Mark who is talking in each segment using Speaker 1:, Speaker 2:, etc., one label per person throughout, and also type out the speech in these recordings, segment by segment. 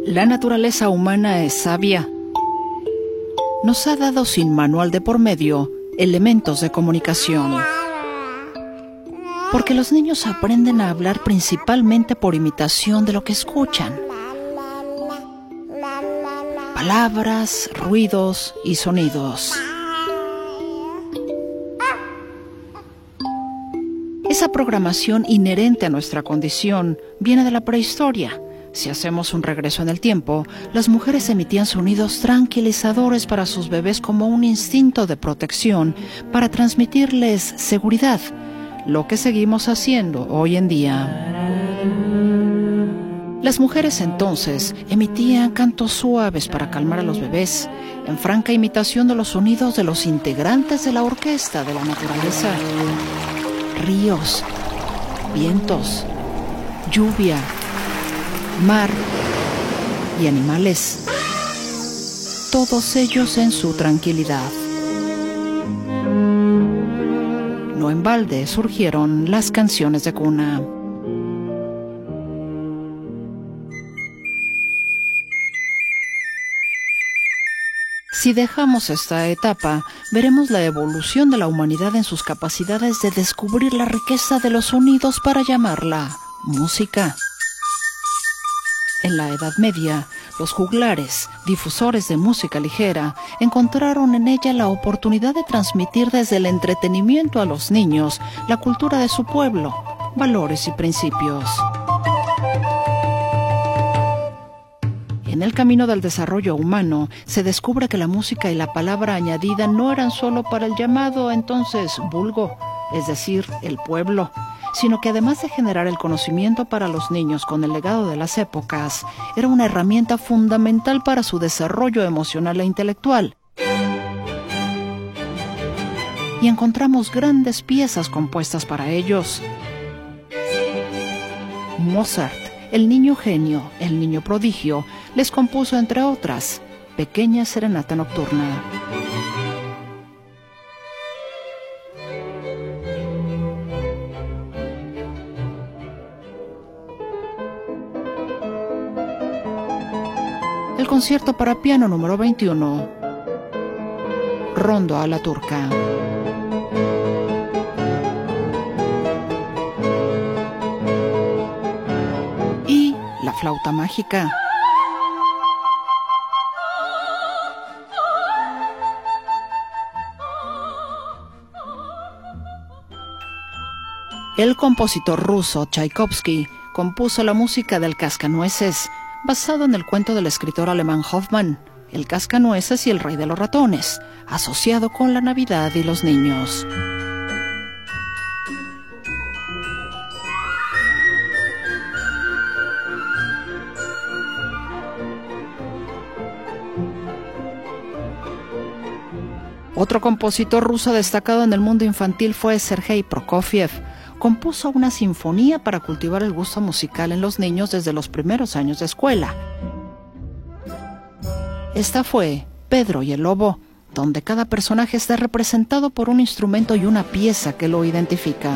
Speaker 1: La naturaleza humana es sabia. Nos ha dado sin manual de por medio elementos de comunicación. Porque los niños aprenden a hablar principalmente por imitación de lo que escuchan. Palabras, ruidos y sonidos. Esa programación inherente a nuestra condición viene de la prehistoria. Si hacemos un regreso en el tiempo, las mujeres emitían sonidos tranquilizadores para sus bebés como un instinto de protección para transmitirles seguridad, lo que seguimos haciendo hoy en día. Las mujeres entonces emitían cantos suaves para calmar a los bebés, en franca imitación de los sonidos de los integrantes de la orquesta de la naturaleza. Ríos, vientos, lluvia, mar y animales, todos ellos en su tranquilidad. No en balde surgieron las canciones de cuna. Si dejamos esta etapa, veremos la evolución de la humanidad en sus capacidades de descubrir la riqueza de los sonidos para llamarla música. En la Edad Media, los juglares, difusores de música ligera, encontraron en ella la oportunidad de transmitir desde el entretenimiento a los niños la cultura de su pueblo, valores y principios. En el camino del desarrollo humano, se descubre que la música y la palabra añadida no eran solo para el llamado entonces vulgo, es decir, el pueblo, sino que además de generar el conocimiento para los niños con el legado de las épocas, era una herramienta fundamental para su desarrollo emocional e intelectual. Y encontramos grandes piezas compuestas para ellos. Mozart, el niño genio, el niño prodigio, les compuso, entre otras, Pequeña Serenata Nocturna. El concierto para piano número 21, Rondo a la Turca. Y la flauta mágica. El compositor ruso Tchaikovsky compuso la música del Cascanueces, basado en el cuento del escritor alemán Hoffmann, El Cascanueces y el Rey de los Ratones, asociado con la Navidad y los niños. Otro compositor ruso destacado en el mundo infantil fue Sergei Prokofiev. Compuso una sinfonía para cultivar el gusto musical en los niños desde los primeros años de escuela. Esta fue Pedro y el Lobo, donde cada personaje está representado por un instrumento y una pieza que lo identifica.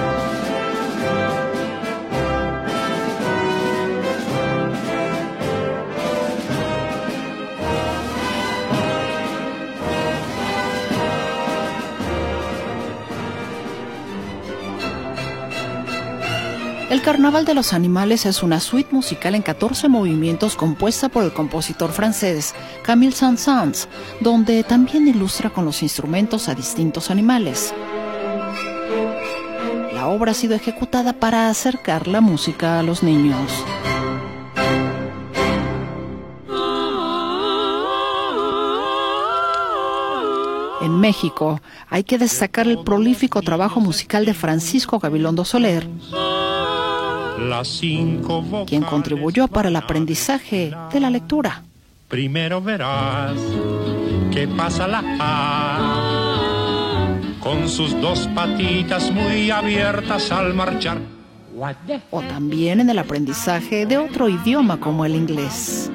Speaker 1: El Carnaval de los Animales es una suite musical en 14 movimientos compuesta por el compositor francés Camille Saint-Saëns, donde también ilustra con los instrumentos a distintos animales. La obra ha sido ejecutada para acercar la música a los niños. En México hay que destacar el prolífico trabajo musical de Francisco Gabilondo Soler, quien contribuyó para el aprendizaje de la lectura.
Speaker 2: Primero verás que pasa la A con sus dos patitas muy abiertas al marchar.
Speaker 1: O también en el aprendizaje de otro idioma como el inglés.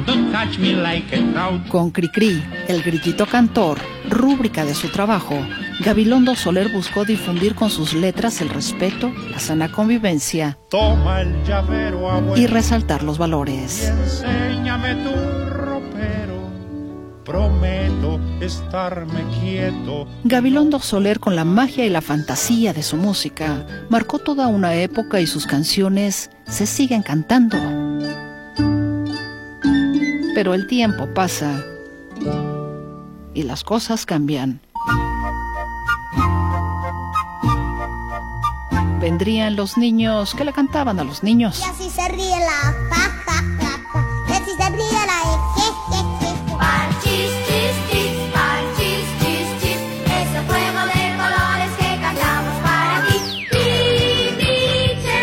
Speaker 1: Con Cricri, el grillito cantor, rúbrica de su trabajo, Gabilondo Soler buscó difundir con sus letras el respeto, la sana convivencia
Speaker 2: Toma el llavero, abuelo,
Speaker 1: y resaltar los valores.
Speaker 2: y enséñame tu ropero. Prometo estarme quieto.
Speaker 1: Gabilondo Soler, con la magia y la fantasía de su música, marcó toda una época y sus canciones se siguen cantando. Pero el tiempo pasa y las cosas cambian. Vendrían los niños que le cantaban a los niños.
Speaker 3: Y así se ríe la ja, ja, ja, ja. Y así se ríe la je, je, je.
Speaker 4: Parchís, chis, chis, parchís, chis, chis. Es el juego de colores que cantamos para ti. Pimpiche,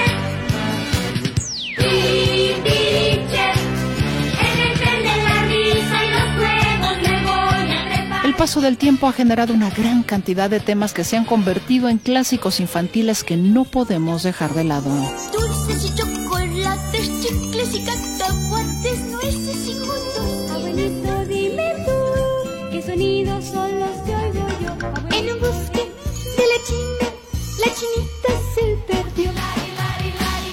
Speaker 4: pimpiche. En el tren de la risa y los juegos me voy a trepar.
Speaker 1: El paso del tiempo ha generado una gran cantidad de temas que se han convertido en clásicos infantiles que no podemos dejar de lado.
Speaker 4: Dulces y chocolates, chicles y cacahuates, nueces y juntos.
Speaker 5: Abuelito, dime tú, ¿qué sonidos son los que oigo yo? Abuelito,
Speaker 4: En un bosque de la China, la chinita se perdió. Lari, lari, lari,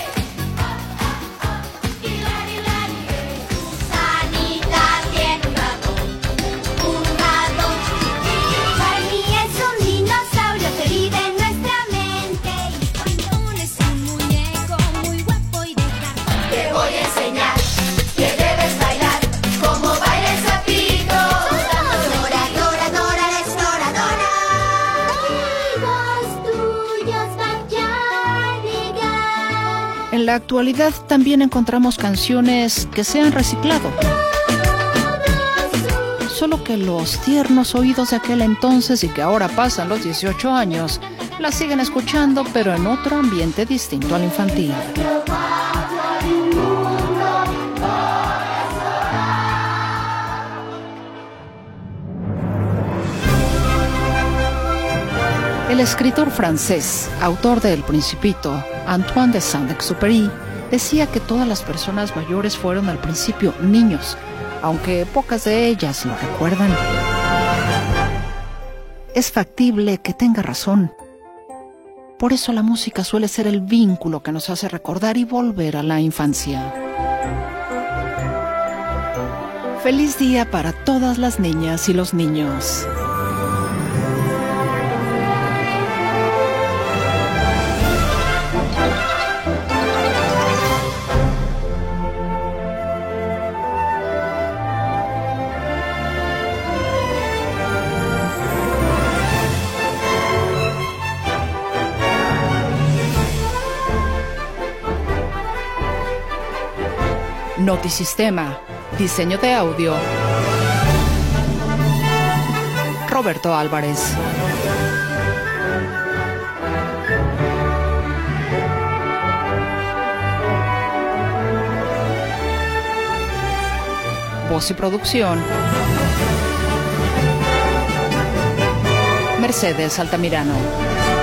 Speaker 4: y lari, lari, Sanita tiene un ratón chiquitín. Charlie es un dinosaurio que vive en nuestra mente. Y Pontón es un muñeco muy guapo y de cartón. Te voy a enseñar que debes bailar como baila el sapito. Dora, Dora, Dora, la exploradora. Amigos tuyos vayan a llegar.
Speaker 1: En la actualidad también encontramos canciones que se han reciclado. Solo que los tiernos oídos de aquel entonces y que ahora pasan los 18 años, las siguen escuchando, pero en otro ambiente distinto al infantil. El escritor francés, autor de El Principito, Antoine de Saint-Exupéry, decía que todas las personas mayores fueron al principio niños, aunque pocas de ellas lo recuerdan. Es factible que tenga razón. Por eso la música suele ser el vínculo que nos hace recordar y volver a la infancia. Feliz día para todas las niñas y los niños. Notisistema. Diseño de audio. Roberto Álvarez. Voz y producción. Mercedes Altamirano.